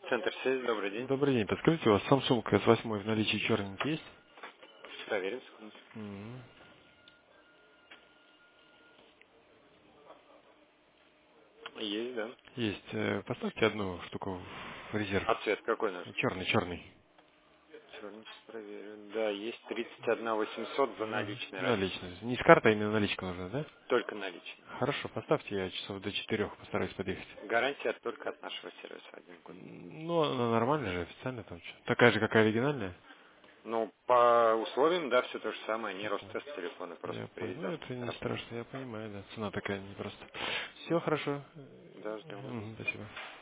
Центр связи, добрый день. Добрый день. Подскажите, у вас Samsung S8 в наличии черненький есть? Проверим, секунду. М, Есть, да. Есть. Поставьте одну штуку в резерв. А цвет какой наш? Черный, черный. Черный, сейчас проверю. Да, есть 31 800 за наличные ранее. Наличный. Не с картой, а именно наличка нужна, да? Только наличные. Хорошо, поставьте, я часов до 4 постараюсь подъехать. Гарантия только от нашего сервиса 1 год. Ну, она нормальная же, официально там. Такая же, как и оригинальная. Ну, по условиям, да, все то же самое. Не Я понял. Ростест телефоны, просто Я понял. Ну, привезем. это не Работает. страшно, я понимаю, да. Цена такая непростая. Все хорошо. Да, ждем вас. Спасибо.